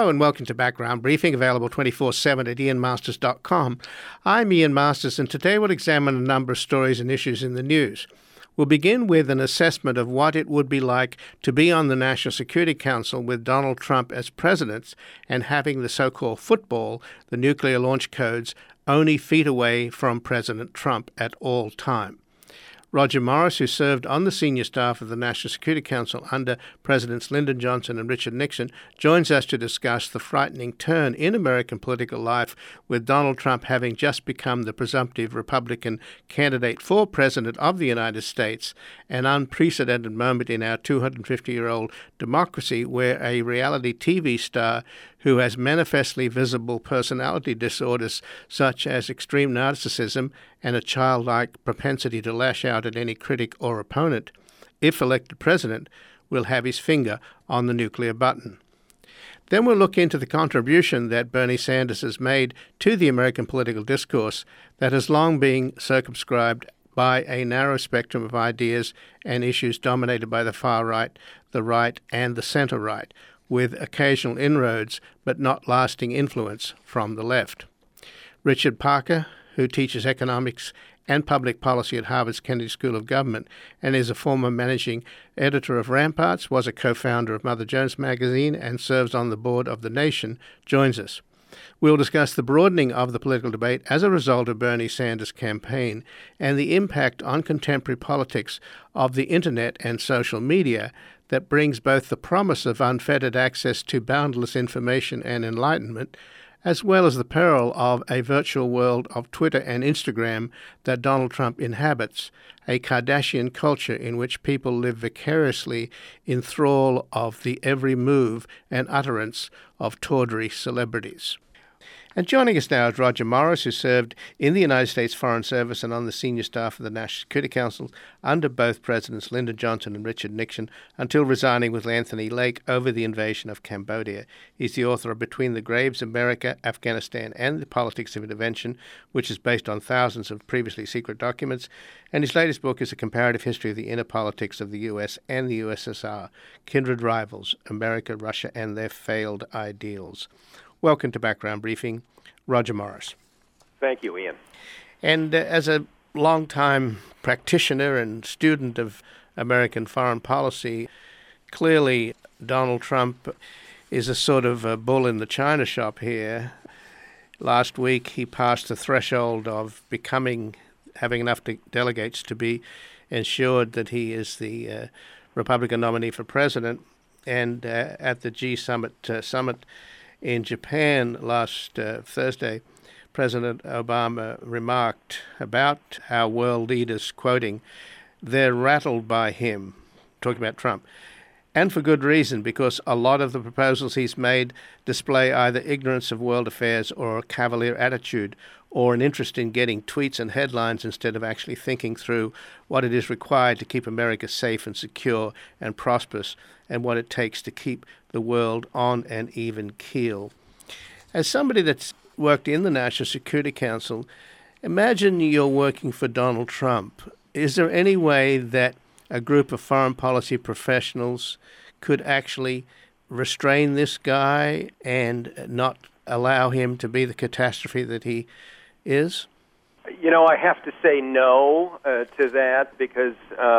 Hello and welcome to Background Briefing, available 24/7 at ianmasters.com. I'm Ian Masters, and today we'll examine a number of stories and issues in the news. We'll begin with an assessment of what it would be like to be on the National Security Council with Donald Trump as president and having the so-called football, the nuclear launch codes, only feet away from President Trump at all time. Roger Morris, who served on the senior staff of the National Security Council under Presidents Lyndon Johnson and Richard Nixon, joins us to discuss the frightening turn in American political life with Donald Trump having just become the presumptive Republican candidate for President of the United States, an unprecedented moment in our 250-year-old democracy where a reality TV star who has manifestly visible personality disorders such as extreme narcissism and a childlike propensity to lash out at any critic or opponent, if elected president, will have his finger on the nuclear button. Then we'll look into the contribution that Bernie Sanders has made to the American political discourse that has long been circumscribed by a narrow spectrum of ideas and issues dominated by the far right, the right, and the center right, with occasional inroads but not lasting influence from the left. Richard Parker, who teaches economics and public policy at Harvard's Kennedy School of Government and is a former managing editor of Ramparts, was a co-founder of Mother Jones magazine and serves on the board of The Nation, joins us. We'll discuss the broadening of the political debate as a result of Bernie Sanders' campaign and the impact on contemporary politics of the internet and social media that brings both the promise of unfettered access to boundless information and enlightenment, as well as the peril of a virtual world of Twitter and Instagram that Donald Trump inhabits, a Kardashian culture in which people live vicariously in thrall of the every move and utterance of tawdry celebrities. And joining us now is Roger Morris, who served in the United States Foreign Service and on the senior staff of the National Security Council under both Presidents Lyndon Johnson and Richard Nixon until resigning with Anthony Lake over the invasion of Cambodia. He's the author of Between the Graves, America, Afghanistan, and the Politics of Intervention, which is based on thousands of previously secret documents. And his latest book is a comparative history of the inner politics of the U.S. and the USSR, Kindred Rivals, America, Russia, and Their Failed Ideals. Welcome to Background Briefing, Roger Morris. Thank you, Ian. And as a longtime practitioner and student of American foreign policy, clearly Donald Trump is a sort of a bull in the china shop here. Last week he passed the threshold of having enough delegates to be ensured that he is the Republican nominee for president. And at the G7 summit in Japan last Thursday, President Obama remarked about how world leaders, quoting, "They're rattled by him," talking about Trump, and for good reason, because a lot of the proposals he's made display either ignorance of world affairs or a cavalier attitude or an interest in getting tweets and headlines instead of actually thinking through what it is required to keep America safe and secure and prosperous and what it takes to keep the world on an even keel. As somebody that's worked in the National Security Council, imagine you're working for Donald Trump. Is there any way that a group of foreign policy professionals could actually restrain this guy and not allow him to be the catastrophe that he is? You know, I have to say no to that because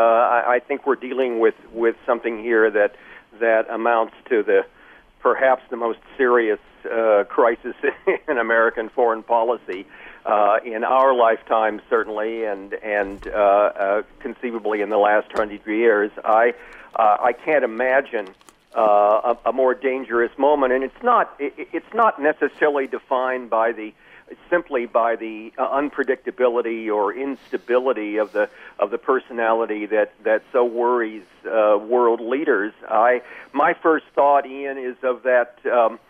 I think we're dealing with something here that amounts to perhaps the most serious crisis in American foreign policy in our lifetime, certainly, and conceivably in the last 100 years. I can't imagine a more dangerous moment, and it's not necessarily defined simply by the unpredictability or instability of the personality that so worries world leaders. My first thought, Ian, is of that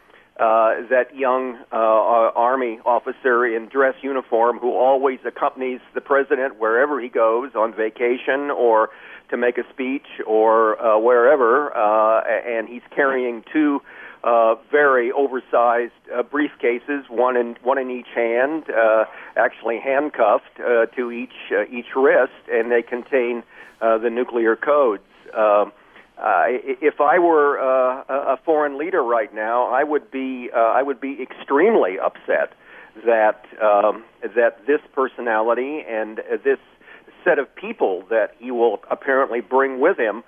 young Army officer in dress uniform who always accompanies the president wherever he goes on vacation or to make a speech or wherever, and he's carrying two very oversized briefcases, one in each hand, actually handcuffed to each wrist, and they contain the nuclear codes. if I were a foreign leader right now, I would be extremely upset that this personality and this set of people that he will apparently bring with him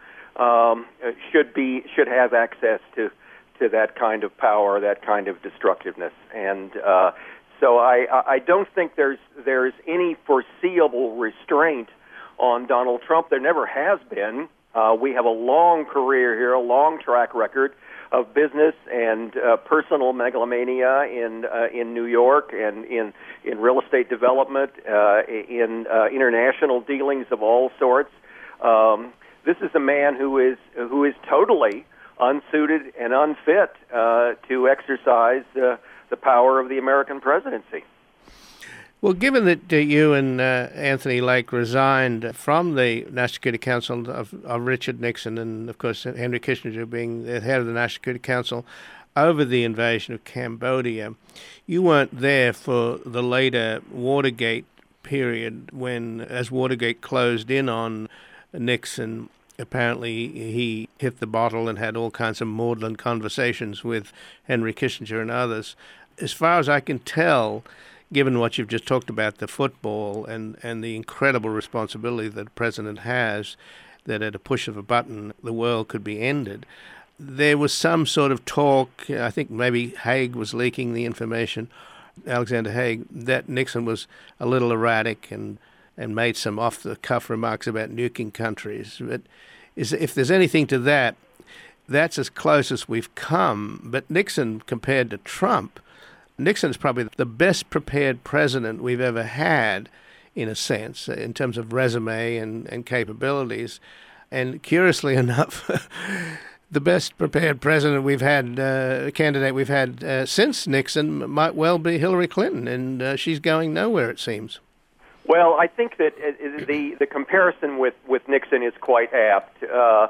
should have access to that kind of power, that kind of destructiveness, and so I don't think there's any foreseeable restraint on Donald Trump. There never has been. We have a long career here, a long track record of business and personal megalomania in New York and in real estate development, in international dealings of all sorts. This is a man who is totally unsuited and unfit to exercise the power of the American presidency. Well, given that you and Anthony Lake resigned from the National Security Council of Richard Nixon, and of course Henry Kissinger being the head of the National Security Council over the invasion of Cambodia, you weren't there for the later Watergate period when, as Watergate closed in on Nixon, apparently he hit the bottle and had all kinds of maudlin conversations with Henry Kissinger and others. As far as I can tell, given what you've just talked about, the football and the incredible responsibility that the president has, that at a push of a button the world could be ended, there was some sort of talk, I think maybe Haig was leaking the information, Alexander Haig, that Nixon was a little erratic and made some off-the-cuff remarks about nuking countries. But if there's anything to that, that's as close as we've come. But Nixon, compared to Trump, Nixon is probably the best prepared president we've ever had, in a sense, in terms of resume and capabilities. And curiously enough, the best prepared president we've had, candidate we've had since Nixon might well be Hillary Clinton, and she's going nowhere, it seems. Well, I think that the comparison with Nixon is quite apt.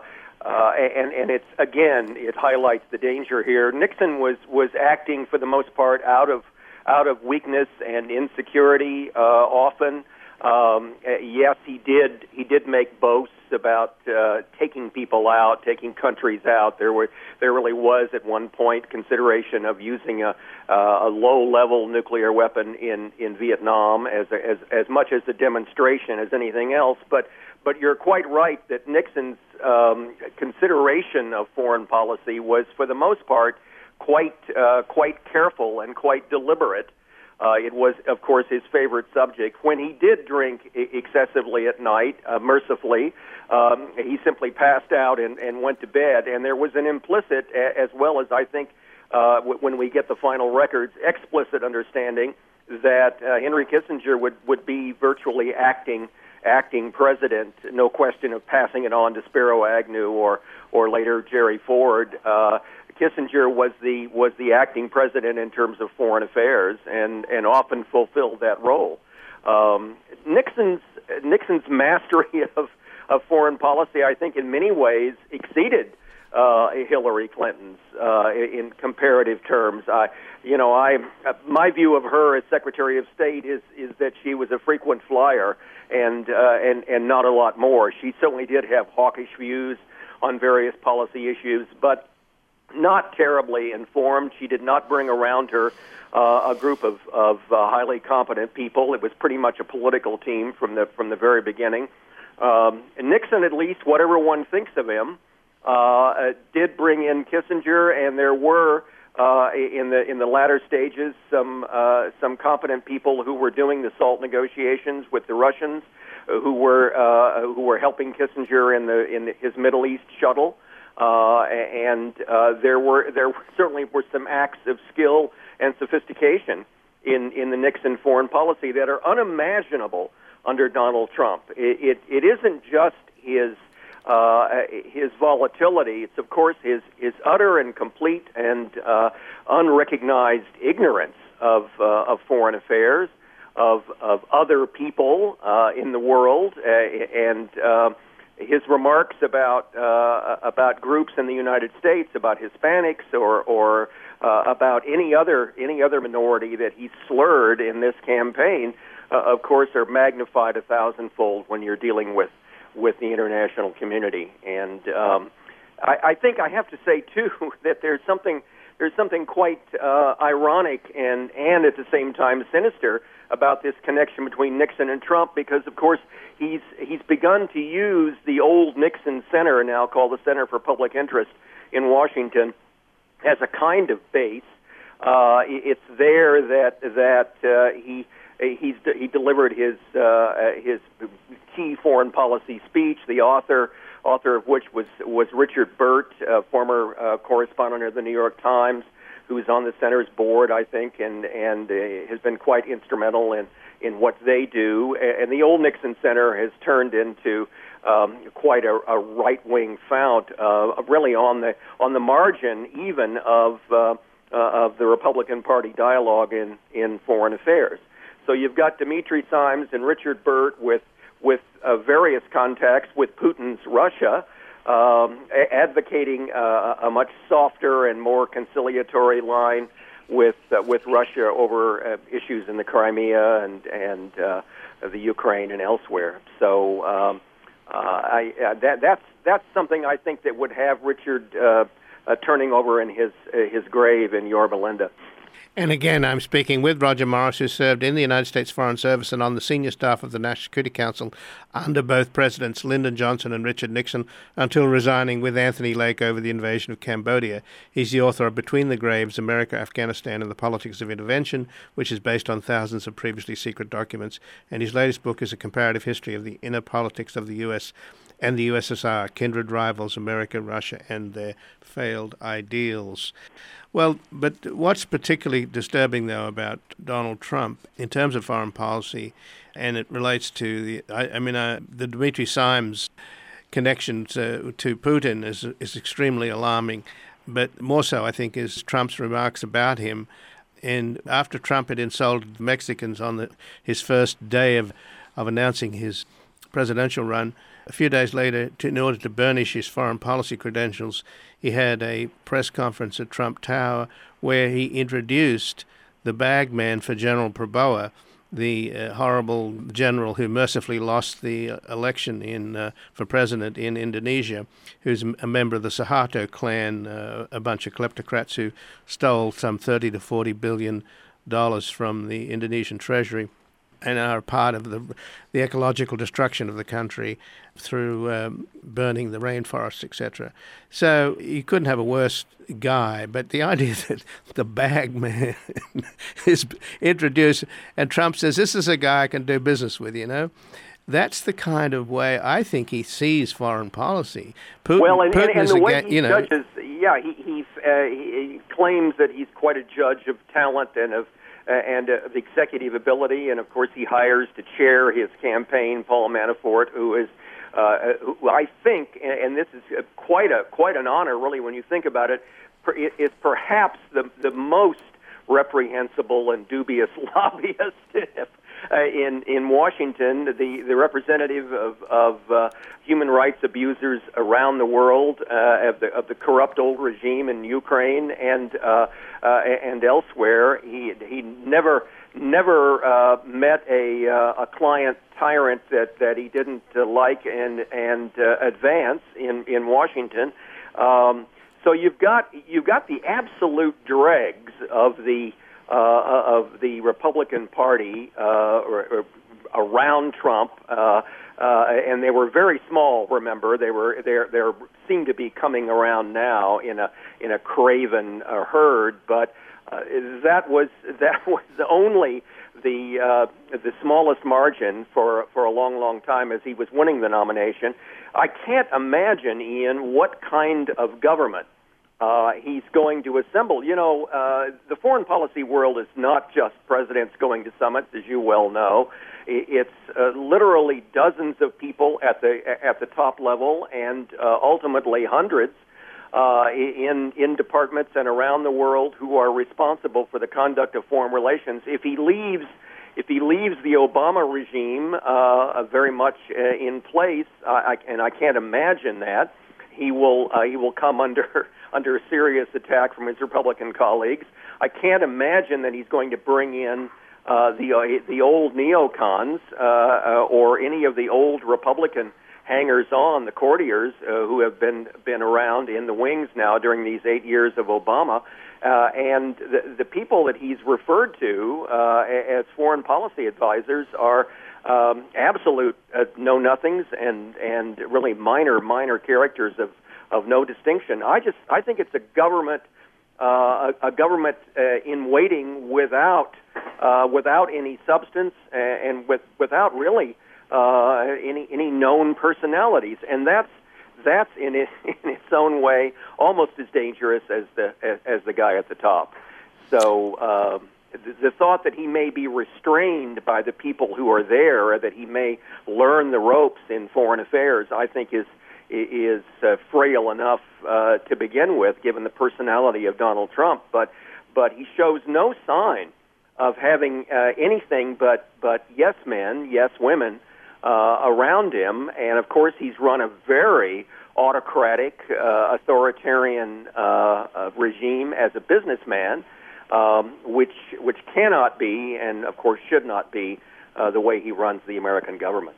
And it's, again, it highlights the danger here. Nixon was acting for the most part out of weakness and insecurity often. Yes, he did make boasts about taking people out, taking countries out. There really was at one point consideration of using a low-level nuclear weapon in Vietnam as much as a demonstration as anything else. But you're quite right that Nixon's consideration of foreign policy was, for the most part, quite careful and quite deliberate. It was, of course, his favorite subject. When he did drink excessively at night, mercifully, he simply passed out and went to bed. And there was an implicit, as well as I think when we get the final records, explicit understanding that Henry Kissinger would be virtually acting president, no question of passing it on to Spiro Agnew or later Jerry Ford. Kissinger was the acting president in terms of foreign affairs and often fulfilled that role. Nixon's mastery of foreign policy, I think, in many ways exceeded Hillary Clinton's in comparative terms. My view of her as Secretary of State is that she was a frequent flyer and not a lot more. She certainly did have hawkish views on various policy issues, but not terribly informed. She did not bring around her a group of highly competent people. It was pretty much a political team from the very beginning. And Nixon, at least, whatever one thinks of him, did bring in Kissinger, and there were in the latter stages some competent people who were doing the SALT negotiations with the Russians, who were helping Kissinger in his Middle East shuttle, and there certainly were some acts of skill and sophistication in the Nixon foreign policy that are unimaginable under Donald Trump. It isn't just his volatility. It's, of course, his utter and complete and unrecognized ignorance of foreign affairs, of other people in the world, and his remarks about groups in the United States, about Hispanics or about any other minority that he slurred in this campaign, of course, are magnified 1,000-fold when you're dealing with the international community. And I think I have to say too that there's something quite ironic and at the same time sinister about this connection between Nixon and Trump, because of course he's begun to use the old Nixon Center, now called the Center for Public Interest in Washington, as a kind of base. It's there that he delivered his key foreign policy speech. The author of which was Richard Burt, former correspondent of the New York Times, who is on the center's board, I think, and has been quite instrumental in what they do. And the old Nixon Center has turned into quite a right-wing fount, really on the margin even of the Republican Party dialogue in foreign affairs. So you've got Dimitri Simes and Richard Burt with various contacts with Putin's Russia, advocating a much softer and more conciliatory line with Russia over issues in the Crimea and the Ukraine and elsewhere. So that's something I think that would have Richard turning over in his grave in Yorba Linda. And again, I'm speaking with Roger Morris, who served in the United States Foreign Service and on the senior staff of the National Security Council under both Presidents Lyndon Johnson and Richard Nixon, until resigning with Anthony Lake over the invasion of Cambodia. He's the author of Between the Graves, America, Afghanistan, and the Politics of Intervention, which is based on thousands of previously secret documents. And his latest book is a comparative history of the inner politics of the U.S. and the USSR, Kindred Rivals, America, Russia, and their failed ideals. Well, but what's particularly disturbing, though, about Donald Trump in terms of foreign policy, and it relates to the Dimitri Simes connection to Putin is extremely alarming, but more so, I think, is Trump's remarks about him. And after Trump had insulted Mexicans on his first day of announcing his presidential run, a few days later, in order to burnish his foreign policy credentials, he had a press conference at Trump Tower where he introduced the bag man for General Prabowo, the horrible general who mercifully lost the election for president in Indonesia, who's a member of the Suharto clan, a bunch of kleptocrats who stole some $30 to $40 billion from the Indonesian treasury, and are part of the ecological destruction of the country through burning the rainforests, etc. So you couldn't have a worse guy, but the idea that the bag man is introduced and Trump says, this is a guy I can do business with, that's the kind of way I think he sees foreign policy. Putin and the way he judges, he claims that he's quite a judge of talent and of executive ability, and of course he hires to chair his campaign Paul Manafort, who is, who I think, and this is quite an honor, really, when you think about it, is perhaps the most reprehensible and dubious lobbyist in Washington, the representative of human rights abusers around the world, of the corrupt old regime in Ukraine and elsewhere. He never met a client tyrant that he didn't like and advance in Washington. So you've got the absolute dregs of the Republican Party around Trump, and they were very small. Remember, they seem to be coming around now in a craven herd, but that was only the smallest margin for a long time as he was winning the nomination. I can't imagine, Ian, what kind of government he's going to assemble. The foreign policy world is not just presidents going to summits, as you well know. It's literally dozens of people at the top level, and ultimately hundreds in departments and around the world who are responsible for the conduct of foreign relations. If he leaves the Obama regime very much in place, and I can't imagine that, he will come under a serious attack from his Republican colleagues. I can't imagine that he's going to bring in the old neocons or any of the old Republican hangers-on, the courtiers who have been around in the wings now during these 8 years of Obama, and the people that he's referred to as foreign policy advisors are absolute know-nothings and really minor characters of no distinction. I think it's a government in waiting without any substance and without really any known personalities, and that's in its own way almost as dangerous as the guy at the top. So the thought that he may be restrained by the people who are there, or that he may learn the ropes in foreign affairs, I think is frail enough to begin with, given the personality of Donald Trump. But he shows no sign of having anything but yes men, yes women around him, and of course he's run a very autocratic, authoritarian regime as a businessman, which cannot be, and of course should not be, the way he runs the American government.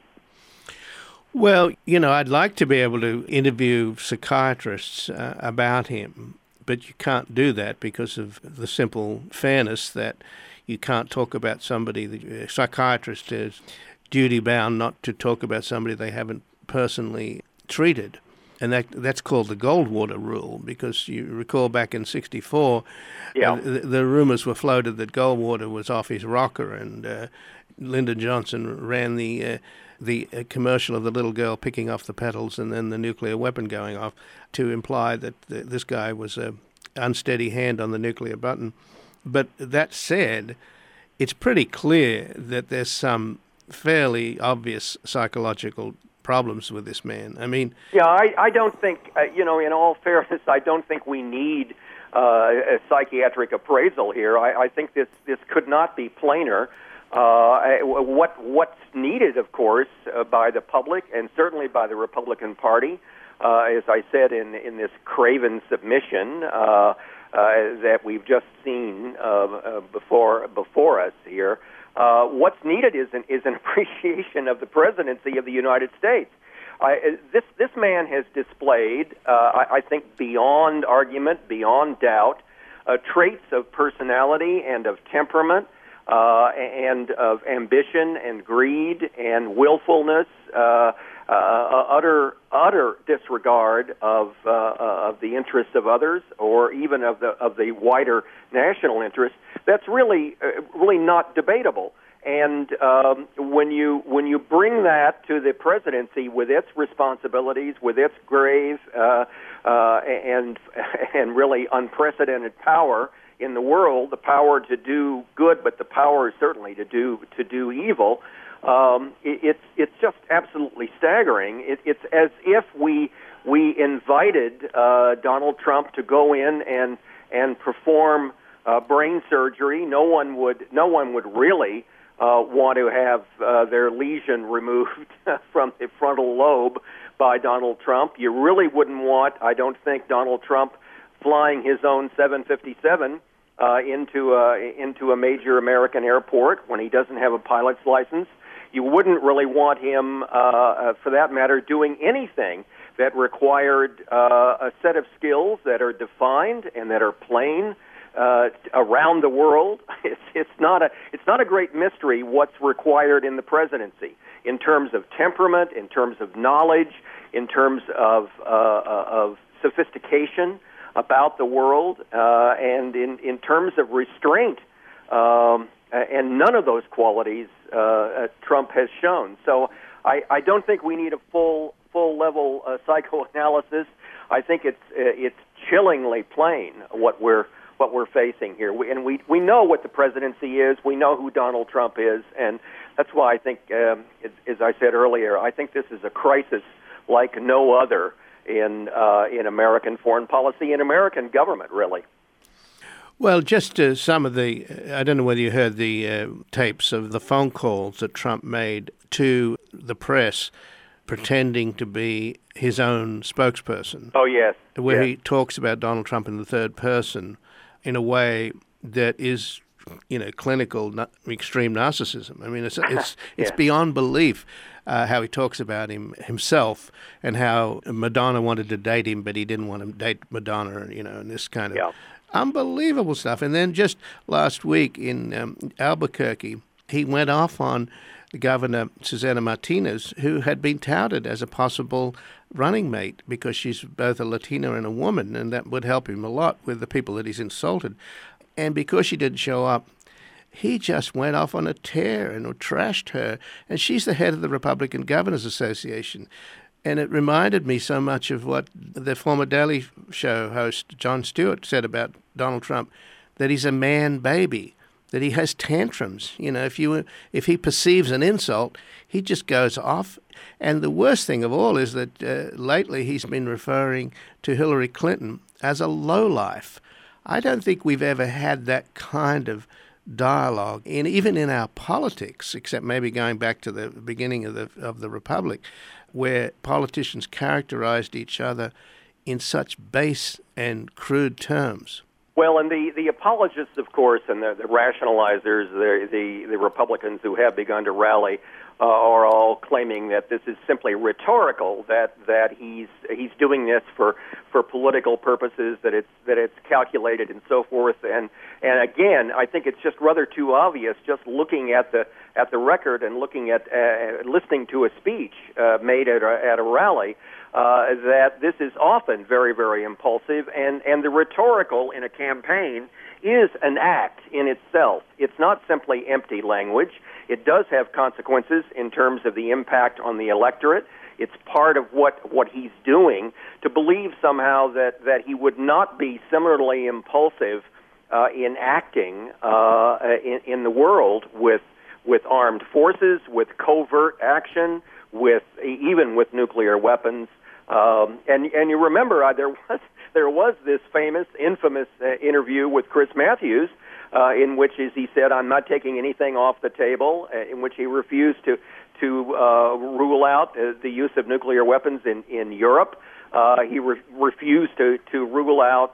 Well, I'd like to be able to interview psychiatrists about him, but you can't do that because of the simple fairness that you can't talk about somebody. The psychiatrist is duty-bound not to talk about somebody they haven't personally treated. And that's called the Goldwater rule, because you recall back in '64, the rumors were floated that Goldwater was off his rocker, and Lyndon Johnson ran the commercial of the little girl picking off the petals and then the nuclear weapon going off to imply that this guy was an unsteady hand on the nuclear button. But that said, it's pretty clear that there's some fairly obvious psychological problems with this man. I mean... Yeah, I don't think, in all fairness, I don't think we need a psychiatric appraisal here. I think this could not be plainer. What's needed, of course, by the public and certainly by the Republican Party, as I said in this craven submission that we've just seen before us here, what's needed is an appreciation of the presidency of the United States. This man has displayed, I think, beyond argument, beyond doubt, traits of personality and of temperament, and of ambition and greed and willfulness, utter disregard of the interests of others, or even of the wider national interest. That's really not debatable. And when you bring that to the presidency with its responsibilities, with its grave and really unprecedented power in the world, the power to do good, but the power certainly to do evil, it's just absolutely staggering. It's as if we invited Donald Trump to go in and perform brain surgery. No one would really want to have their lesion removed from the frontal lobe by Donald Trump. You really wouldn't want, I don't think, Donald Trump flying his own 757 into a major American airport when he doesn't have a pilot's license. You wouldn't really want him, for that matter, doing anything that required a set of skills that are defined and that are plain around the world. It's not a great mystery what's required in the presidency in terms of temperament, in terms of knowledge, in terms of sophistication about the world, and in terms of restraint. And none of those qualities Trump has shown. So I don't think we need a full level psychoanalysis. I think it's chillingly plain what we're facing here. We know what the presidency is. We know who Donald Trump is, and that's why I think, as I said earlier, I think this is a crisis like no other in American foreign policy, in American government, really. Well, just some of the, I don't know whether you heard the tapes of the phone calls that Trump made to the press pretending to be his own spokesperson. Oh, yes. Where he talks about Donald Trump in the third person in a way that is clinical extreme narcissism. I mean, it's beyond belief how he talks about himself and how Madonna wanted to date him, but he didn't want to date Madonna, and this kind of unbelievable stuff. And then just last week in Albuquerque, he went off on Governor Susana Martinez, who had been touted as a possible running mate because she's both a Latina and a woman, and that would help him a lot with the people that he's insulted. And because she didn't show up, he just went off on a tear and trashed her. And she's the head of the Republican Governors Association. And it reminded me so much of what the former Daily Show host Jon Stewart said about Donald Trump, that he's a man baby, that he has tantrums. If he perceives an insult, he just goes off. And the worst thing of all is that lately he's been referring to Hillary Clinton as a lowlife. I don't think we've ever had that kind of dialogue, even in our politics, except maybe going back to the beginning of the Republic, where politicians characterized each other in such base and crude terms. Well, and the apologists, of course, and the rationalizers, the Republicans who have begun to rally, are all claiming that this is simply rhetorical, that he's doing this for political purposes, that it's calculated and so forth. And again, I think it's just rather too obvious, just looking at the record and looking at listening to a speech made at a rally, that this is often very, very impulsive, and the rhetorical in a campaign is an act in itself. It's not simply empty language. It does have consequences in terms of the impact on the electorate. It's part of what he's doing. To believe somehow that he would not be similarly impulsive in acting in the world with armed forces, with covert action, even with nuclear weapons. And you remember there was this infamous interview with Chris Matthews, in which, as he said, "I'm not taking anything off the table," in which he refused to rule out the use of nuclear weapons in Europe. He refused to rule out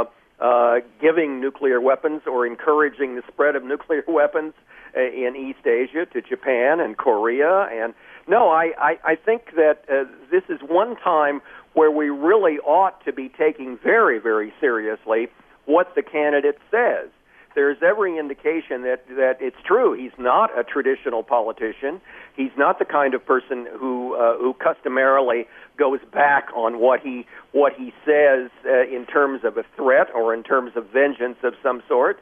giving nuclear weapons or encouraging the spread of nuclear weapons in East Asia to Japan and Korea. And no, I think that this is one time where we really ought to be taking very, very seriously what the candidate says. There's every indication that it's true. He's not a traditional politician. He's not the kind of person who customarily goes back on what he says in terms of a threat or in terms of vengeance of some sort.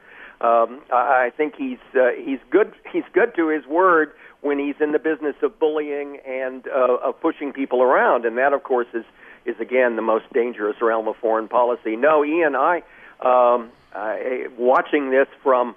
I think he's good. He's good to his word when he's in the business of bullying and of pushing people around, and that, of course, is again the most dangerous realm of foreign policy. No, Ian, watching this from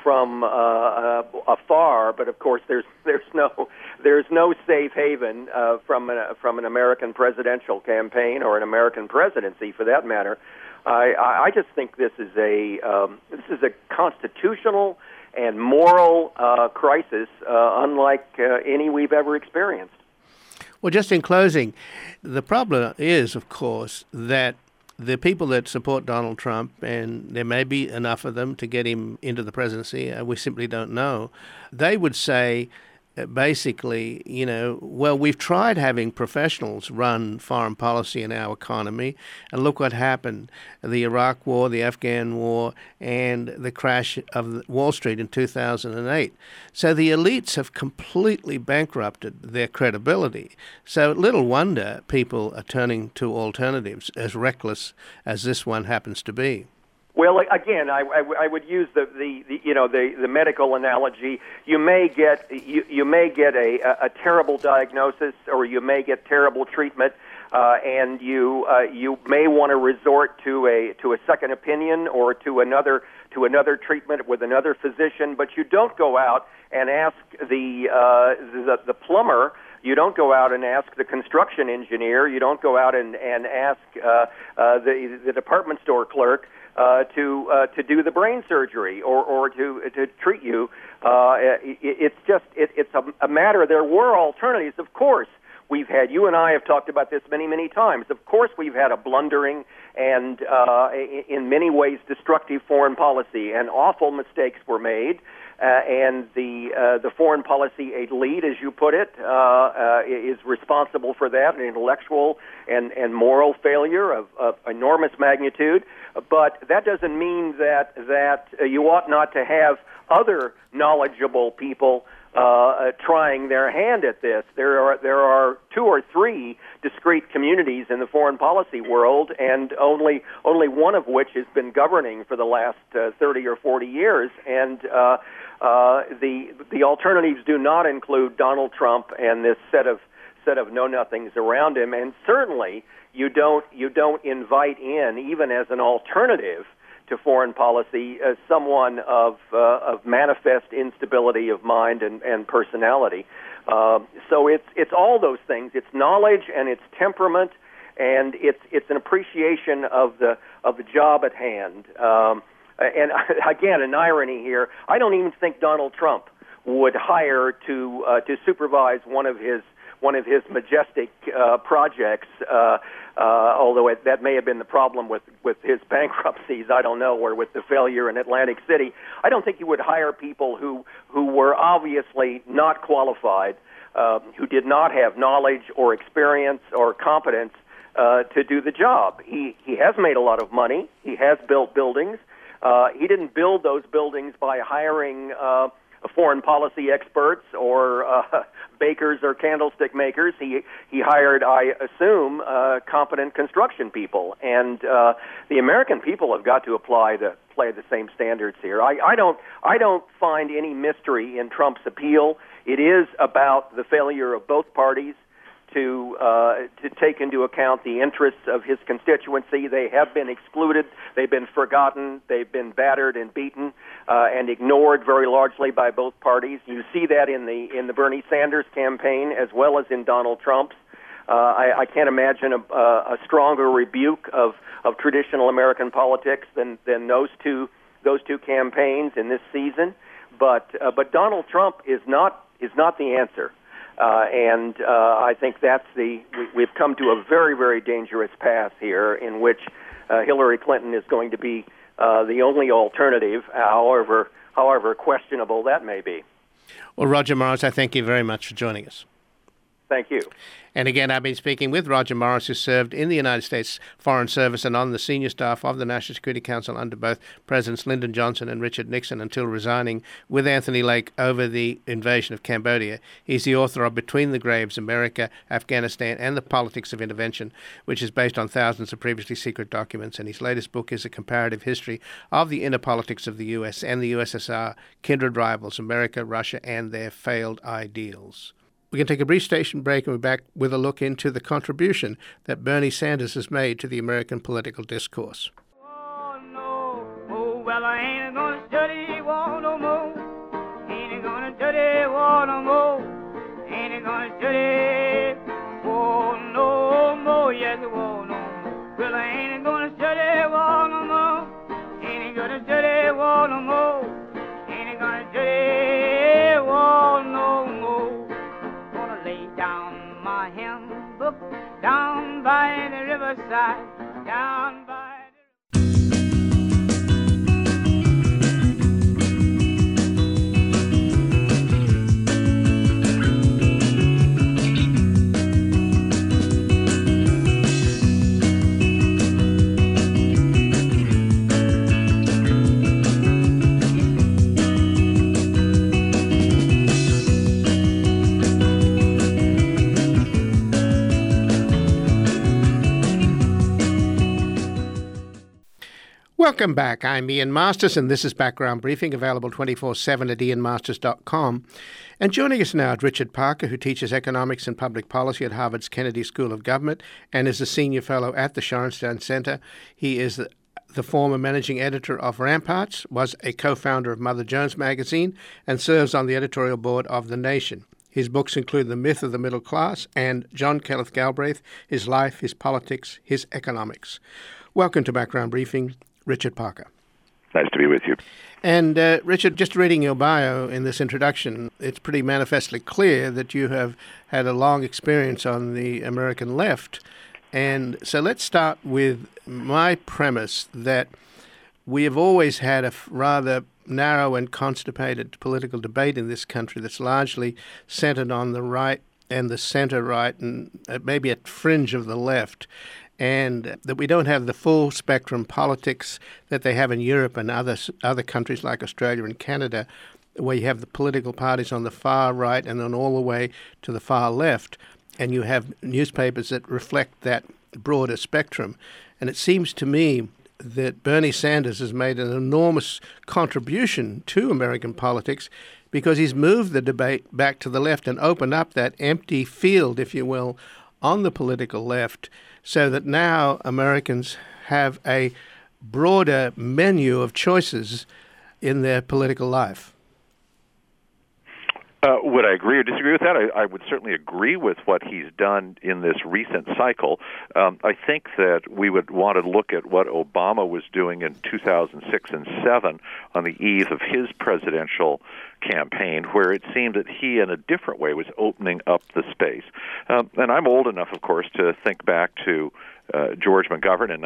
afar, but of course there's no safe haven from an American presidential campaign or an American presidency for that matter. I just think this is a constitutional and moral crisis unlike any we've ever experienced. Well, just in closing, the problem is, of course, that the people that support Donald Trump, and there may be enough of them to get him into the presidency, we simply don't know, they would say, basically, well, we've tried having professionals run foreign policy in our economy, and look what happened. The Iraq War, the Afghan War, and the crash of Wall Street in 2008. So the elites have completely bankrupted their credibility. So little wonder people are turning to alternatives as reckless as this one happens to be. Well, again, I would use the medical analogy. You may get a terrible diagnosis, or you may get terrible treatment, and you may want to resort to a second opinion or to another treatment with another physician. But you don't go out and ask the plumber. You don't go out and ask the construction engineer. You don't go out and ask the department store clerk to do the brain surgery or to treat you. It's a matter. There were alternatives, of course. You and I have talked about this many, many times. Of course, we've had a blundering and in many ways destructive foreign policy, and awful mistakes were made. And the foreign policy elite, as you put it, is responsible for that, an intellectual and moral failure of enormous magnitude. But that doesn't mean that you ought not to have other knowledgeable people trying their hand at this. There are two or three discrete communities in the foreign policy world, and only one of which has been governing for the last 30 or 40 years. And the alternatives do not include Donald Trump and this set of know-nothings around him. And certainly you don't invite in, even as an alternative to foreign policy, someone of manifest instability of mind and personality. So it's all those things. It's knowledge and it's temperament, and it's an appreciation of the job at hand. And again, an irony here. I don't even think Donald Trump would hire to supervise one of his majestic projects. Although that may have been the problem with his bankruptcies, I don't know, or with the failure in Atlantic City. I don't think he would hire people who were obviously not qualified, who did not have knowledge or experience or competence to do the job. He has made a lot of money. He has built buildings. He didn't build those buildings by hiring foreign policy experts or bakers or candlestick makers. He hired, I assume, competent construction people, and the American people have got to play the same standards here. I don't find any mystery in Trump's appeal. It is about the failure of both parties to take into account the interests of his constituency. They have been excluded, they've been forgotten, they've been battered and beaten and ignored very largely by both parties. You see that in the Bernie Sanders campaign as well as in Donald Trump's. I can't imagine a stronger rebuke of traditional American politics than those two campaigns in this season. But Donald Trump is not the answer. And I think we've come to a very, very dangerous path here in which Hillary Clinton is going to be the only alternative, however questionable that may be. Well, Roger Morris, I thank you very much for joining us. Thank you. And again, I've been speaking with Roger Morris, who served in the United States Foreign Service and on the senior staff of the National Security Council under both Presidents Lyndon Johnson and Richard Nixon until resigning with Anthony Lake over the invasion of Cambodia. He's the author of Between the Graves, America, Afghanistan, and the Politics of Intervention, which is based on thousands of previously secret documents. And his latest book is a comparative history of the inner politics of the U.S. and the USSR, kindred rivals, America, Russia, and their failed ideals. We can take a brief station break and we're back with a look into the contribution that Bernie Sanders has made to the American political discourse. Oh, no. Oh, well, I ain't gonna study war no more. Ain't gonna study war no more. Ain't gonna study war no more. Yes, war no more. Well, I ain't gonna study war no more. Ain't gonna study war no more. Ain't gonna study war no more. Lay down my hymn book down by the riverside, down by Welcome back. I'm Ian Masters, and this is Background Briefing, available 24/7 at ianmasters.com. And joining us now is Richard Parker, who teaches economics and public policy at Harvard's Kennedy School of Government and is a senior fellow at the Shorenstein Center. He is the former managing editor of Ramparts, was a co-founder of Mother Jones magazine, and serves on the editorial board of The Nation. His books include The Myth of the Middle Class and John Kenneth Galbraith, His Life, His Politics, His Economics. Welcome to Background Briefing, Richard Parker. Nice to be with you. And Richard, just reading your bio in this introduction, it's pretty manifestly clear that you have had a long experience on the American left. And so let's start with my premise that we have always had a rather narrow and constipated political debate in this country that's largely centered on the right and the center-right and maybe a fringe of the left, and that we don't have the full spectrum politics that they have in Europe and other countries like Australia and Canada, where you have the political parties on the far right and then all the way to the far left, and you have newspapers that reflect that broader spectrum. And it seems to me that Bernie Sanders has made an enormous contribution to American politics because he's moved the debate back to the left and opened up that empty field, if you will, on the political left, so that now Americans have a broader menu of choices in their political life. Would I agree or disagree with that? I would certainly agree with what he's done in this recent cycle. I think that we would want to look at what Obama was doing in 2006 and 2007 on the eve of his presidential campaign, where it seemed that he, in a different way, was opening up the space. And I'm old enough, of course, to think back to George McGovern in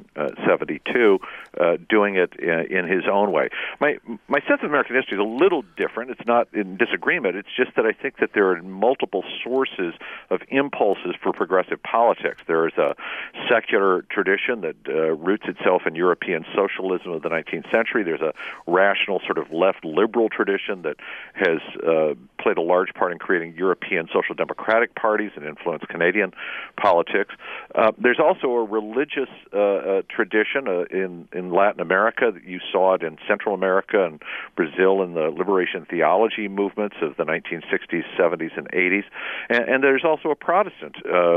1972, doing it in his own way. My sense of American history is a little different. It's not in disagreement. It's just that I think that there are multiple sources of impulses for progressive politics. There is a secular tradition that roots itself in European socialism of the 19th century. There's a rational sort of left liberal tradition that has played a large part in creating European social democratic parties and influenced Canadian politics. There's also a religious tradition in Latin America. You saw it in Central America and Brazil in the liberation theology movements of the 1960s, 70s, and 80s. And there's also a Protestant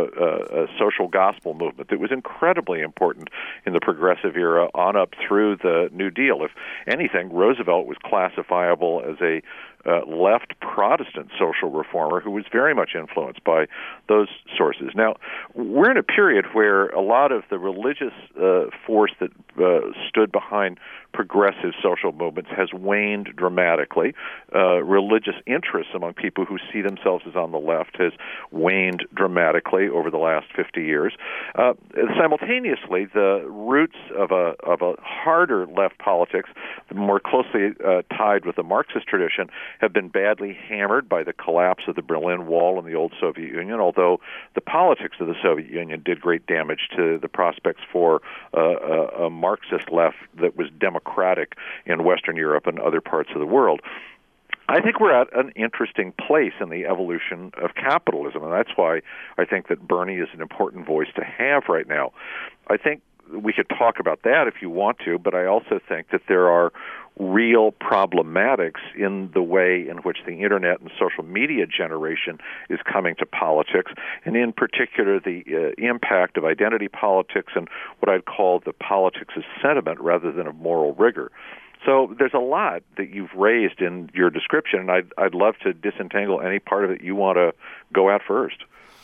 social gospel movement that was incredibly important in the progressive era on up through the New Deal. If anything, Roosevelt was classifiable as a left Protestant social reformer who was very much influenced by those sources. Now, we're in a period where a lot of the religious force that stood behind progressive social movements has waned dramatically. Religious interest among people who see themselves as on the left has waned dramatically over the last 50 years. Simultaneously, the roots of a harder left politics, more closely tied with the Marxist tradition, have been badly hammered by the collapse of the Berlin Wall and the old Soviet Union, although the politics of the Soviet Union did great damage to the prospects for a Marxist left that was democratic in Western Europe and other parts of the world. I think we're at an interesting place in the evolution of capitalism, and that's why I think that Bernie is an important voice to have right now. I think we could talk about that if you want to, but I also think that there are real problematics in the way in which the internet and social media generation is coming to politics, and in particular the impact of identity politics and what I'd call the politics of sentiment rather than of moral rigor. So there's a lot that you've raised in your description, and I'd love to disentangle any part of it you want to go at first.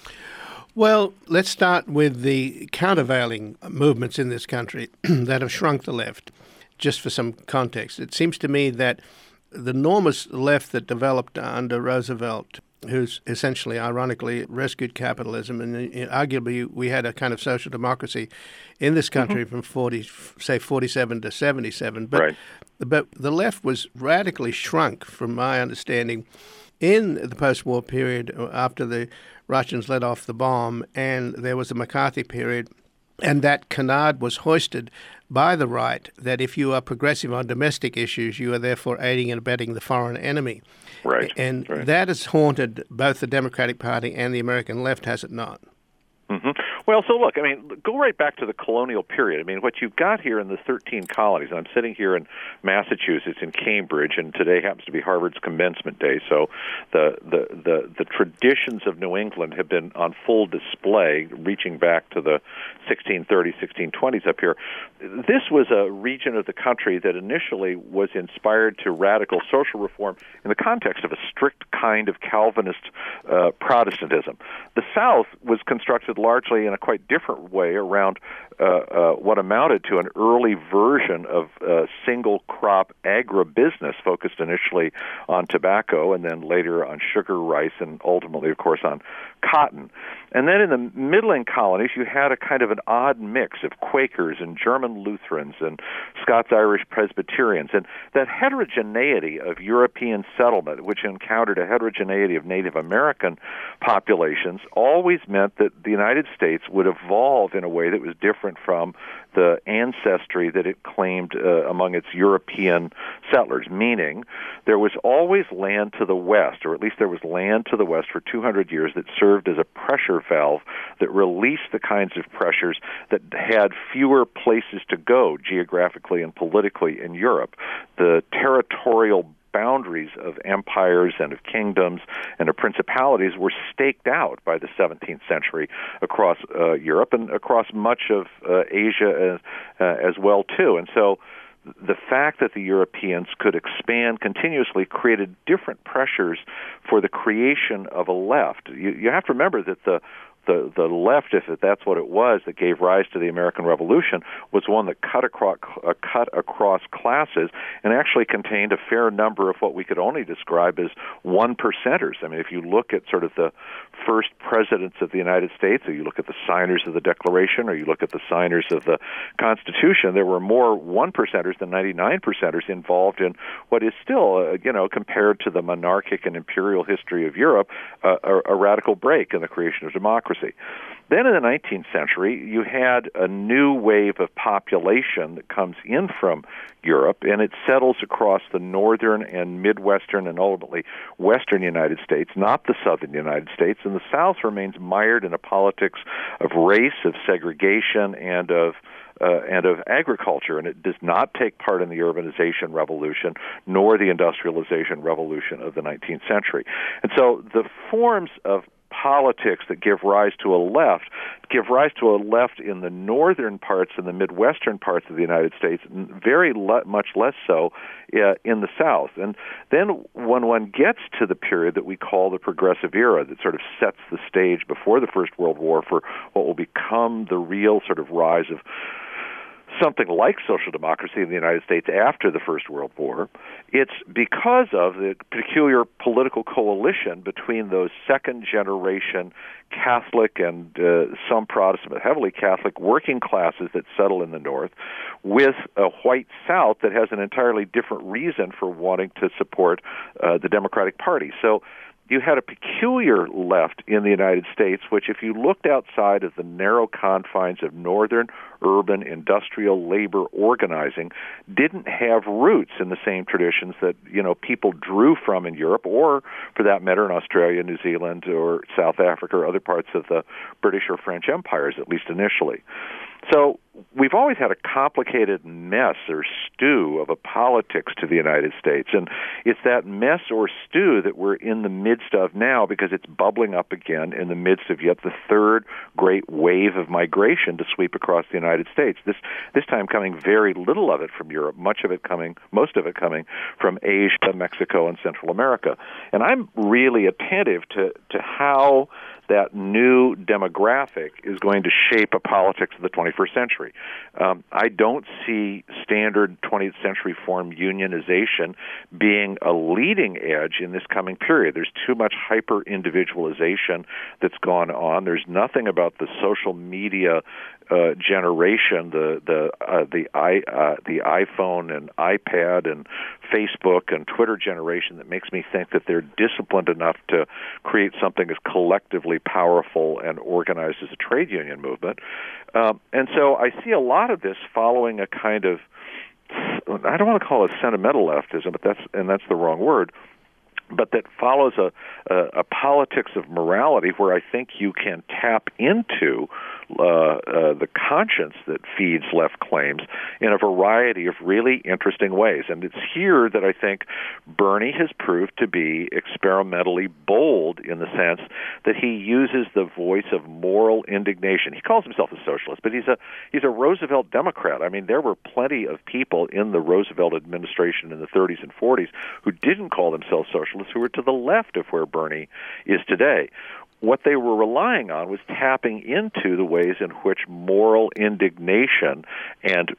Well, let's start with the countervailing movements in this country that have shrunk the left. Just for some context, it seems to me that the enormous left that developed under Roosevelt, who's essentially, ironically, rescued capitalism, and arguably we had a kind of social democracy in this country from 47 to 77. But, right. But the left was radically shrunk, from my understanding, in the post-war period after the Russians let off the bomb, and there was the McCarthy period, and that canard was hoisted by the right that if you are progressive on domestic issues, you are therefore aiding and abetting the foreign enemy. Right. And that has haunted both the Democratic Party and the American left, has it not? Mm-hmm. Well, so look, I mean, go right back to the colonial period. I mean, what you've got here in the 13 colonies, and I'm sitting here in Massachusetts in Cambridge, and today happens to be Harvard's commencement day, so the traditions of New England have been on full display, reaching back to the 1630s, 1620s up here. This was a region of the country that initially was inspired to radical social reform in the context of a strict kind of Calvinist Protestantism. The South was constructed largely in a a quite different way around what amounted to an early version of single crop agribusiness focused initially on tobacco and then later on sugar, rice, and ultimately, of course, on cotton. And then in the middling colonies, you had a kind of an odd mix of Quakers and German Lutherans and Scots-Irish Presbyterians. And that heterogeneity of European settlement, which encountered a heterogeneity of Native American populations, always meant that the United States would evolve in a way that was different from the ancestry that it claimed among its European settlers, meaning there was always land to the west, or at least there was land to the west for 200 years that served as a pressure valve that released the kinds of pressures that had fewer places to go geographically and politically in Europe. The territorial boundaries of empires and of kingdoms and of principalities were staked out by the 17th century across Europe and across much of Asia as well, too. And so the fact that the Europeans could expand continuously created different pressures for the creation of a left. You have to remember that the left, if that's what it was, that gave rise to the American Revolution, was one that cut across classes and actually contained a fair number of what we could only describe as one-percenters. I mean, if you look at sort of the first presidents of the United States, or you look at the signers of the Declaration, or you look at the signers of the Constitution, there were more one-percenters than 99-percenters involved in what is still, compared to the monarchic and imperial history of Europe, a radical break in the creation of democracy. Then in the 19th century, you had a new wave of population that comes in from Europe, and it settles across the northern and midwestern and ultimately western United States, not the southern United States, and the South remains mired in a politics of race, of segregation, and of agriculture, and it does not take part in the urbanization revolution nor the industrialization revolution of the 19th century. And so the forms of politics that give rise to a left in the northern parts and the midwestern parts of the United States, much less so in the South. And then when one gets to the period that we call the Progressive Era, that sort of sets the stage before the First World War for what will become the real sort of rise of something like social democracy in the United States after the First World War, it's because of the peculiar political coalition between those second-generation Catholic and some Protestant, but heavily Catholic working classes that settle in the North, with a white South that has an entirely different reason for wanting to support the Democratic Party. So you had a peculiar left in the United States, which, if you looked outside of the narrow confines of northern urban industrial labor organizing, didn't have roots in the same traditions that people drew from in Europe, or for that matter in Australia, New Zealand, or South Africa, or other parts of the British or French empires, at least initially. So we've always had a complicated mess or stew of a politics to the United States, and it's that mess or stew that we're in the midst of now because it's bubbling up again in the midst of yet the third great wave of migration to sweep across the United States. This time coming very little of it from Europe, most of it coming from Asia, Mexico, and Central America. And I'm really attentive to how that new demographic is going to shape a politics of the 21st century. I don't see standard 20th century form unionization being a leading edge in this coming period. There's too much hyper-individualization that's gone on. There's nothing about the social media generation, the iPhone and iPad and Facebook and Twitter generation that makes me think that they're disciplined enough to create something as collectively powerful and organized as a trade union movement. And so I see a lot of this following a kind of, I don't want to call it sentimental leftism, but that's the wrong word, but that follows a politics of morality where I think you can tap into the conscience that feeds left claims in a variety of really interesting ways. And it's here that I think Bernie has proved to be experimentally bold in the sense that he uses the voice of moral indignation. He calls himself a socialist, but he's a Roosevelt Democrat. I mean, there were plenty of people in the Roosevelt administration in the 30s and 40s who didn't call themselves socialists, who were to the left of where Bernie is today. what they were relying on was tapping into the ways in which moral indignation and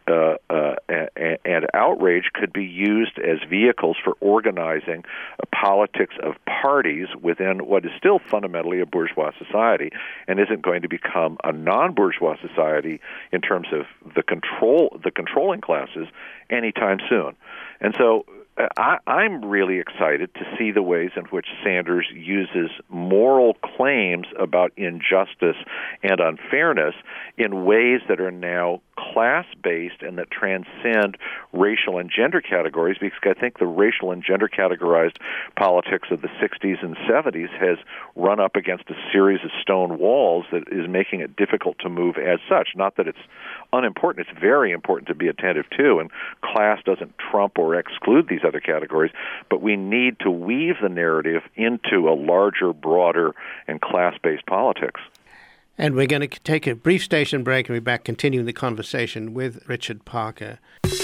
outrage could be used as vehicles for organizing a politics of parties within what is still fundamentally a bourgeois society and isn't going to become a non-bourgeois society in terms of the controlling classes anytime soon. And so I'm really excited to see the ways in which Sanders uses moral claims about injustice and unfairness in ways that are now class-based and that transcend racial and gender categories, because I think the racial and gender categorized politics of the 60s and 70s has run up against a series of stone walls that is making it difficult to move as such. Not that it's unimportant, it's very important to be attentive to, and class doesn't trump or exclude these other categories, but we need to weave the narrative into a larger, broader, and class-based politics. And we're going to take a brief station break and be back continuing the conversation with Richard Parker.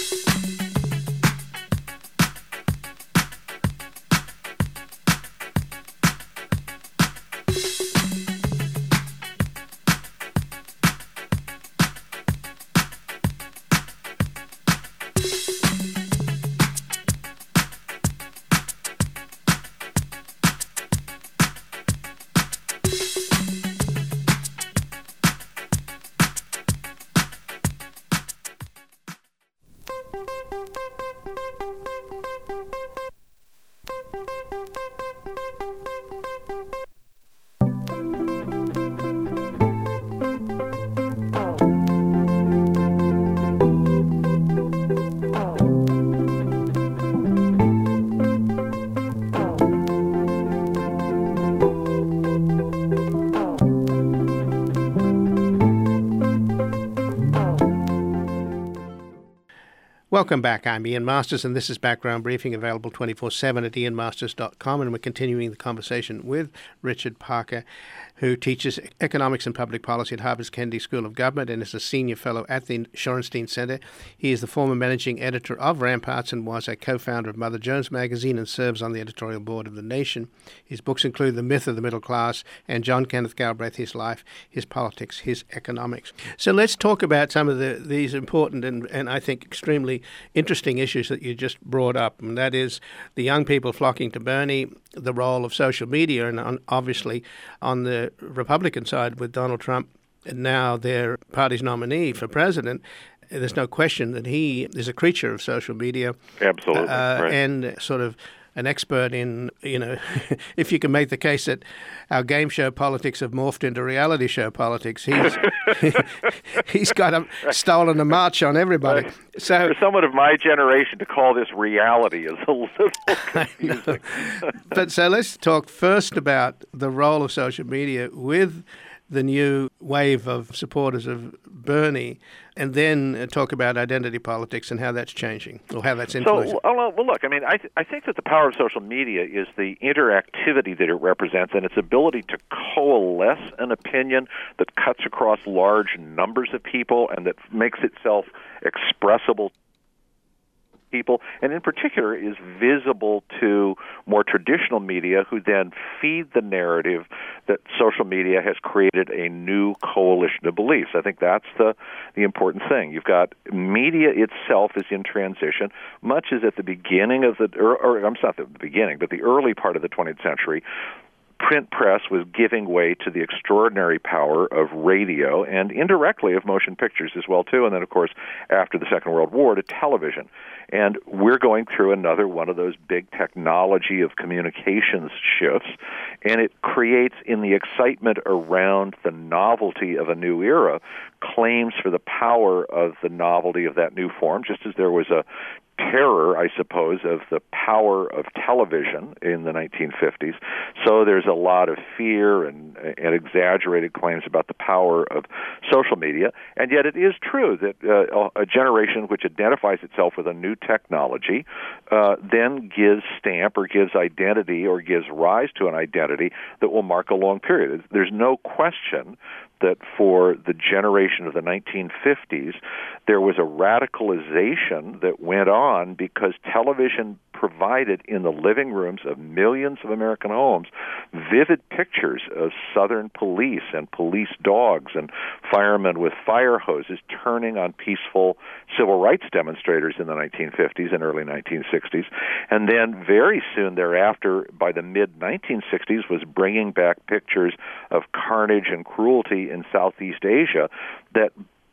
Welcome back. I'm Ian Masters, and this is Background Briefing, available 24/7 at ianmasters.com, and we're continuing the conversation with Richard Parker, who teaches economics and public policy at Harvard's Kennedy School of Government and is a senior fellow at the Shorenstein Center. He is the former managing editor of Ramparts and was a co-founder of Mother Jones magazine and serves on the editorial board of The Nation. His books include The Myth of the Middle Class and John Kenneth Galbraith, His Life, His Politics, His Economics. So let's talk about some of these important and I think extremely interesting issues that you just brought up, and that is the young people flocking to Bernie, the role of social media, and obviously on the Republican side with Donald Trump, and now their party's nominee for president. There's no question that he is a creature of social media. Absolutely. Right. And sort of an expert in, if you can make the case that our game show politics have morphed into reality show politics, he's stolen a march on everybody. Right. So for someone of my generation to call this reality is a little confusing. But so let's talk first about the role of social media with the new wave of supporters of Bernie, and then talk about identity politics and how that's changing, or how that's influencing. Well, look, I mean, I think that the power of social media is the interactivity that it represents and its ability to coalesce an opinion that cuts across large numbers of people and that makes itself expressible people, and in particular is visible to more traditional media who then feed the narrative that social media has created a new coalition of beliefs. I think that's the important thing. You've got media itself is in transition, much as at the beginning of the early part of the 20th century, print press was giving way to the extraordinary power of radio and indirectly of motion pictures as well, too. And then, of course, after the Second World War, to television. And we're going through another one of those big technology of communications shifts, and it creates, in the excitement around the novelty of a new era, claims for the power of the novelty of that new form, just as there was a terror, I suppose, of the power of television in the 1950s. So there's a lot of fear and exaggerated claims about the power of social media. And yet it is true that a generation which identifies itself with a new technology then gives stamp or gives identity or gives rise to an identity identity that will mark a long period. There's no question that for the generation of the 1950s, there was a radicalization that went on because television provided in the living rooms of millions of American homes vivid pictures of Southern police and police dogs and firemen with fire hoses turning on peaceful civil rights demonstrators in the 1950s and early 1960s. And then very soon thereafter, by the mid-1960s, was bringing back pictures of carnage and cruelty in Southeast Asia that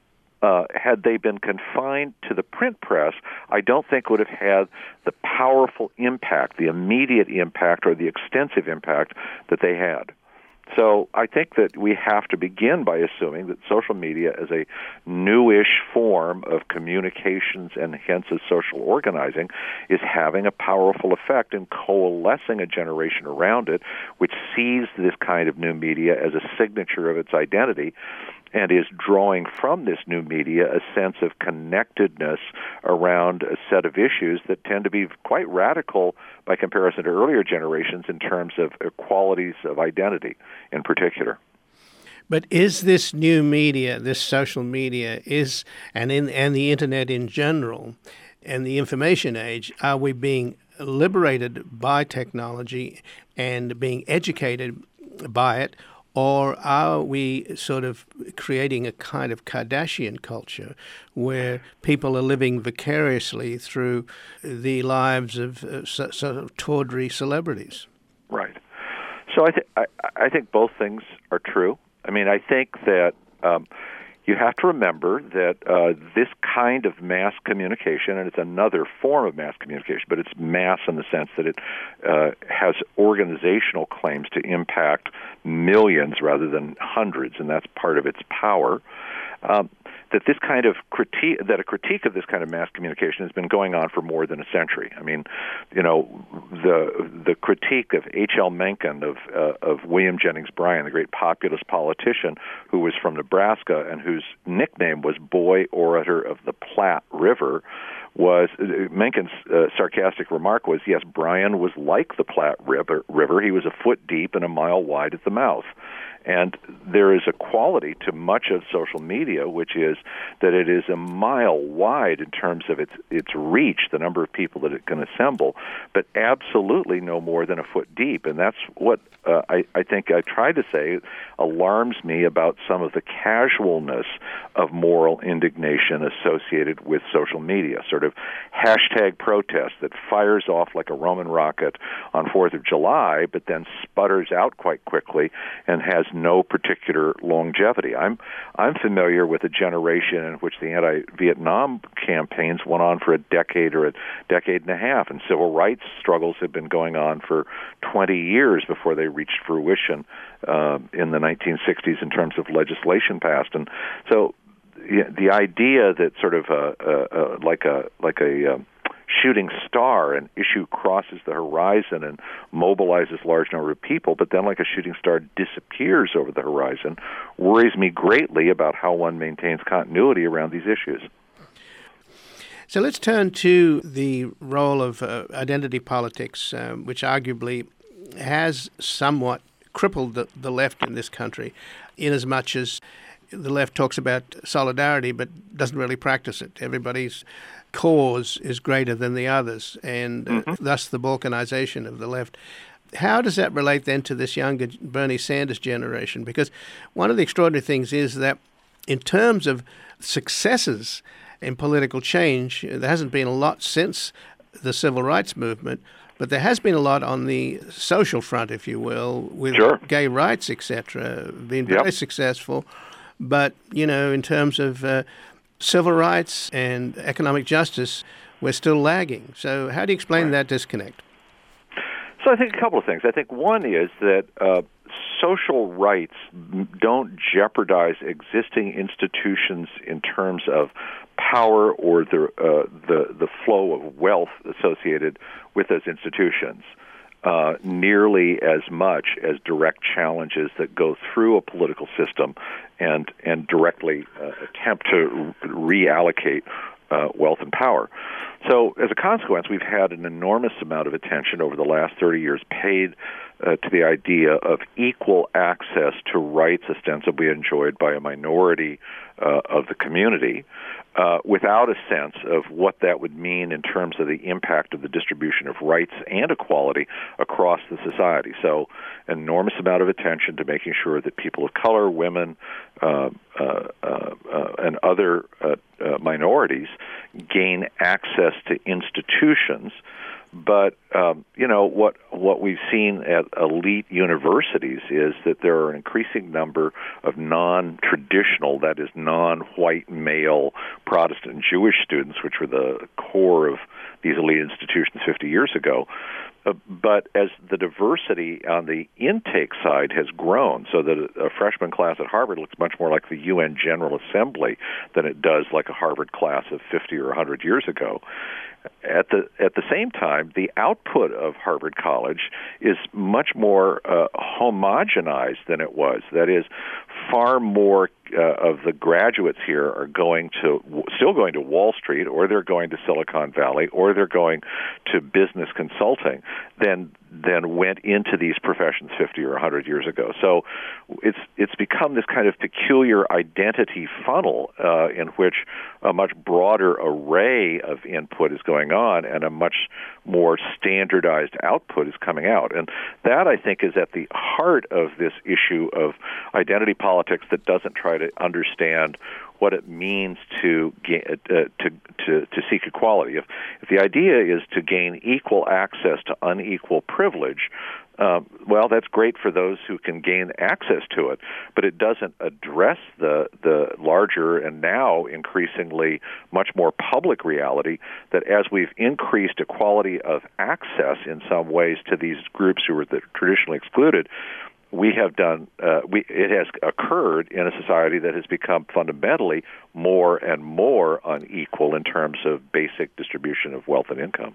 had they been confined to the print press, I don't think would have had the powerful impact, the immediate impact, or the extensive impact that they had. So I think that we have to begin by assuming that social media as a newish form of communications and hence of social organizing is having a powerful effect in coalescing a generation around it, which sees this kind of new media as a signature of its identity and is drawing from this new media a sense of connectedness around a set of issues that tend to be quite radical by comparison to earlier generations in terms of qualities of identity in particular. But is this new media, this social media, and the internet in general, and the information age, are we being liberated by technology and being educated by it? Or are we sort of creating a kind of Kardashian culture where people are living vicariously through the lives of sort of tawdry celebrities? Right. So I think both things are true. I mean, I think that you have to remember that this kind of mass communication, and it's another form of mass communication, but it's mass in the sense that it has organizational claims to impact millions rather than hundreds, and that's part of its power. That this kind of critique of this kind of mass communication has been going on for more than a century. I mean, you know, the critique of H.L. Mencken, of William Jennings Bryan, the great populist politician who was from Nebraska and whose nickname was Boy Orator of the Platte River, was Mencken's sarcastic remark was, yes, Bryan was like the Platte River. He was a foot deep and a mile wide at the mouth. And there is a quality to much of social media, which is that it is a mile wide in terms of its reach, the number of people that it can assemble, but absolutely no more than a foot deep. And that's what I think I try to say alarms me about some of the casualness of moral indignation associated with social media, sort of hashtag protest that fires off like a Roman rocket on 4th of July, but then sputters out quite quickly and has no particular longevity. I'm familiar with a generation in which the anti-Vietnam campaigns went on for a decade or a decade and a half, and civil rights struggles have been going on for 20 years before they reached fruition in the 1960s in terms of legislation passed. And so the idea that sort of like a shooting star, an issue crosses the horizon and mobilizes large number of people, but then like a shooting star disappears over the horizon, worries me greatly about how one maintains continuity around these issues. So let's turn to the role of identity politics, which arguably has somewhat crippled the left in this country, in as much as the left talks about solidarity but doesn't really practice it. Everybody's cause is greater than the others, and thus the balkanization of the left. How does that relate then to this younger Bernie Sanders generation? Because one of the extraordinary things is that in terms of successes in political change, there hasn't been a lot since the civil rights movement, but there has been a lot on the social front, if you will, with gay rights, etc., being very successful. But, you know, in terms of civil rights and economic justice, we're still lagging. So how do you explain that disconnect? So I think a couple of things. I think one is that social rights don't jeopardize existing institutions in terms of power or the flow of wealth associated with those institutions nearly as much as direct challenges that go through a political system and directly attempt to reallocate wealth and power. So as a consequence, we've had an enormous amount of attention over the last 30 years paid to the idea of equal access to rights ostensibly enjoyed by a minority of the community, without a sense of what that would mean in terms of the impact of the distribution of rights and equality across the society. So an enormous amount of attention to making sure that people of color, women, and other minorities gain access to institutions. But what we've seen at elite universities is that there are an increasing number of non-traditional, that is, non-white male Protestant and Jewish students, which were the core of these elite institutions 50 years ago. But as the diversity on the intake side has grown, so that a freshman class at Harvard looks much more like the UN General Assembly than it does like a Harvard class of 50 or 100 years ago. At the same time, the output of Harvard College is much more homogenized than it was. That is, far more of the graduates here are still going to Wall Street, or they're going to Silicon Valley, or they're going to business consulting than went into these professions 50 or 100 years ago. So it's become this kind of peculiar identity funnel in which a much broader array of input is going on and a much more standardized output is coming out. And that, I think, is at the heart of this issue of identity politics that doesn't try to understand what it means to seek equality. If the idea is to gain equal access to unequal privilege, well, that's great for those who can gain access to it, but it doesn't address the larger and now increasingly much more public reality that as we've increased equality of access in some ways to these groups who were traditionally excluded, we have done. It has occurred in a society that has become fundamentally more and more unequal in terms of basic distribution of wealth and income.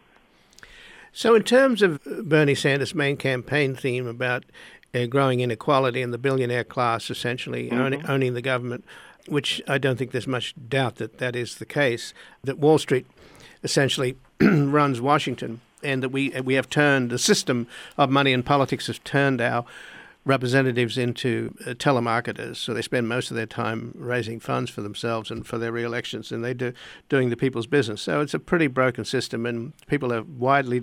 So in terms of Bernie Sanders' main campaign theme about growing inequality and the billionaire class essentially owning the government, which I don't think there's much doubt that is the case, that Wall Street essentially runs Washington, and that we have turned the system of money and politics has turned our representatives into telemarketers, so they spend most of their time raising funds for themselves and for their re-elections, and they're doing the people's business. So it's a pretty broken system, and people are widely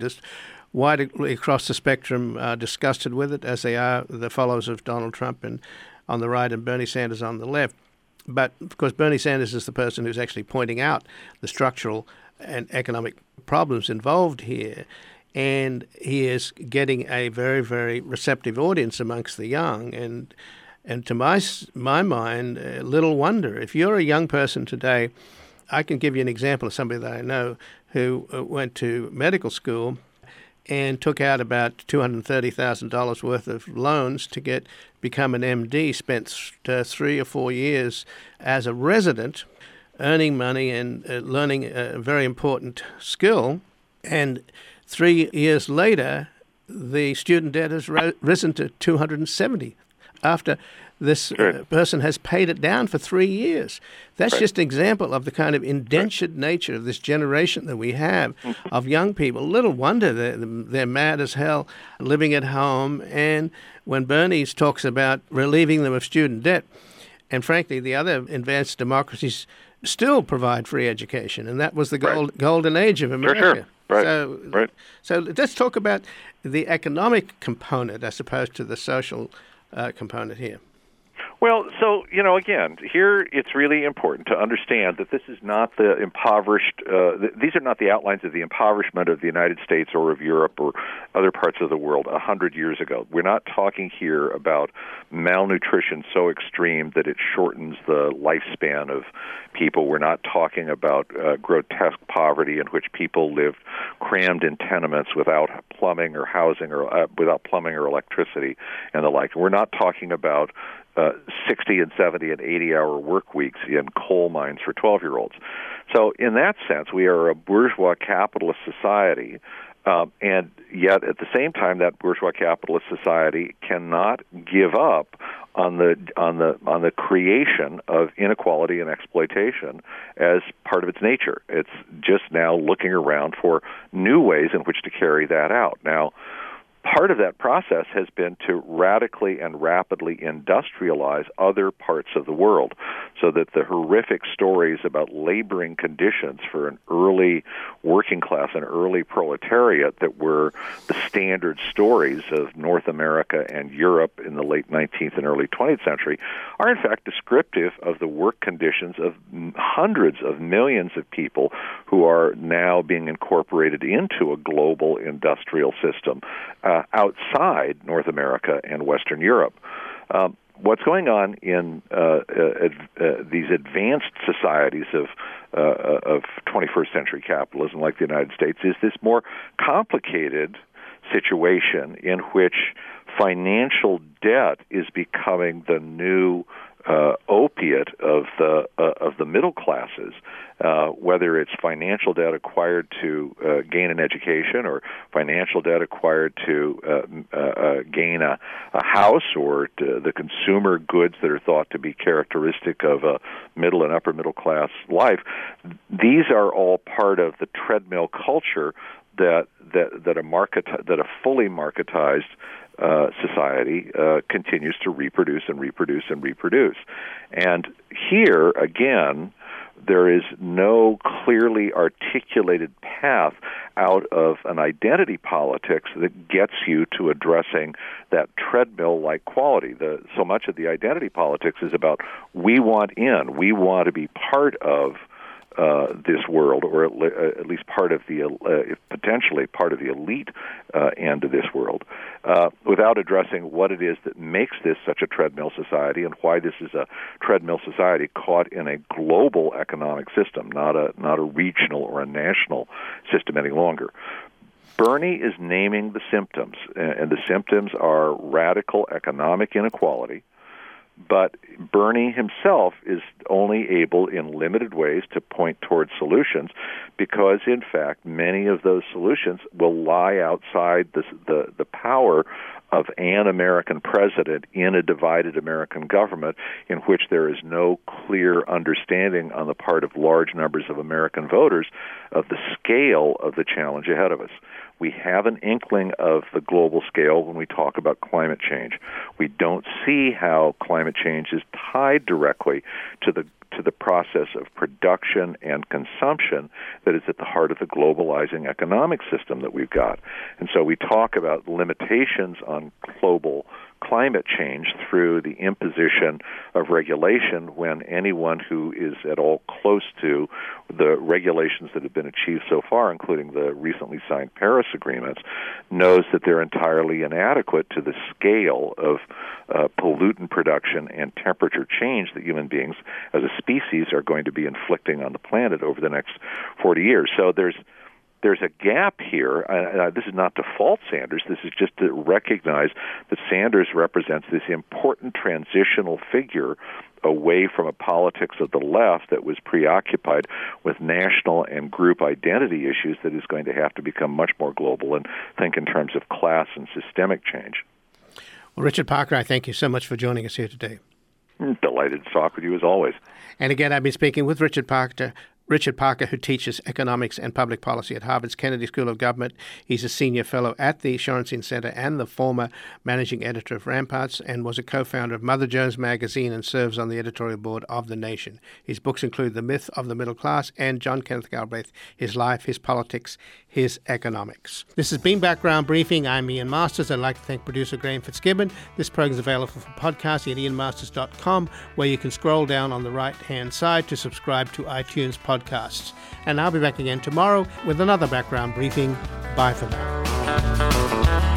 across the spectrum disgusted with it, as they are the followers of Donald Trump and on the right and Bernie Sanders on the left. But, of course, Bernie Sanders is the person who's actually pointing out the structural and economic problems involved here. And he is getting a very, very receptive audience amongst the young. And to my mind, little wonder. If you're a young person today, I can give you an example of somebody that I know who went to medical school and took out about $230,000 worth of loans to become an MD, spent 3 or 4 years as a resident, earning money and learning a very important skill. And 3 years later, the student debt has risen to $270 after this person has paid it down for 3 years. That's just an example of the kind of indentured nature of this generation that we have of young people. Little wonder they're mad as hell living at home. And when Bernie talks about relieving them of student debt, and frankly, the other advanced democracies still provide free education, and that was the golden age of America. So let's talk about the economic component as opposed to the social component here. Well, so, again, here it's really important to understand that this is not the impoverished, these are not the outlines of the impoverishment of the United States or of Europe or other parts of the world 100 years ago. We're not talking here about malnutrition so extreme that it shortens the lifespan of people. We're not talking about grotesque poverty in which people lived crammed in tenements without plumbing or housing or without plumbing or electricity and the like. We're not talking about 60 and 70 and 80-hour work weeks in coal mines for 12-year-olds. So in that sense, we are a bourgeois capitalist society, and yet at the same time, that bourgeois capitalist society cannot give up on the creation of inequality and exploitation as part of its nature. It's just now looking around for new ways in which to carry that out. Now, part of that process has been to radically and rapidly industrialize other parts of the world, so that the horrific stories about laboring conditions for an early working class, an early proletariat that were the standard stories of North America and Europe in the late 19th and early 20th century are in fact descriptive of the work conditions of hundreds of millions of people who are now being incorporated into a global industrial system outside North America and Western Europe. What's going on in these advanced societies of 21st century capitalism, like the United States, is this more complicated situation in which financial debt is becoming the new opiate of the middle classes, whether it's financial debt acquired to gain an education, or financial debt acquired to gain a house, or the consumer goods that are thought to be characteristic of a middle and upper middle class life. These are all part of the treadmill culture that a fully marketized society continues to reproduce and reproduce and reproduce. And here, again, there is no clearly articulated path out of an identity politics that gets you to addressing that treadmill-like quality. So much of the identity politics is about we want in, we want to be part of this world, or at least part of the potentially part of the elite end of this world, without addressing what it is that makes this such a treadmill society and why this is a treadmill society caught in a global economic system, not a regional or a national system any longer. Bernie is naming the symptoms, and the symptoms are radical economic inequality. But Bernie himself is only able in limited ways to point towards solutions because, in fact, many of those solutions will lie outside the power of an American president in a divided American government in which there is no clear understanding on the part of large numbers of American voters of the scale of the challenge ahead of us. We have an inkling of the global scale when we talk about climate change. We don't see how climate change is tied directly to the process of production and consumption that is at the heart of the globalizing economic system that we've got. And so we talk about limitations on global climate change through the imposition of regulation when anyone who is at all close to the regulations that have been achieved so far, including the recently signed Paris agreements, knows that they're entirely inadequate to the scale of pollutant production and temperature change that human beings as a species are going to be inflicting on the planet over the next 40 years. So there's a gap here. This is not to fault Sanders. This is just to recognize that Sanders represents this important transitional figure away from a politics of the left that was preoccupied with national and group identity issues that is going to have to become much more global and think in terms of class and systemic change. Well, Richard Parker, I thank you so much for joining us here today. Delighted to talk with you as always. And again, I've been speaking with Richard Parker, who teaches economics and public policy at Harvard's Kennedy School of Government. He's a senior fellow at the Shorenstein Center and the former managing editor of Ramparts, and was a co-founder of Mother Jones Magazine and serves on the editorial board of The Nation. His books include The Myth of the Middle Class and John Kenneth Galbraith, His Life, His Politics, His Economics. This has been Background Briefing. I'm Ian Masters. I'd like to thank producer Graham Fitzgibbon. This program is available for podcasting at ianmasters.com, where you can scroll down on the right-hand side to subscribe to iTunes podcasts. And I'll be back again tomorrow with another Background Briefing. Bye for now.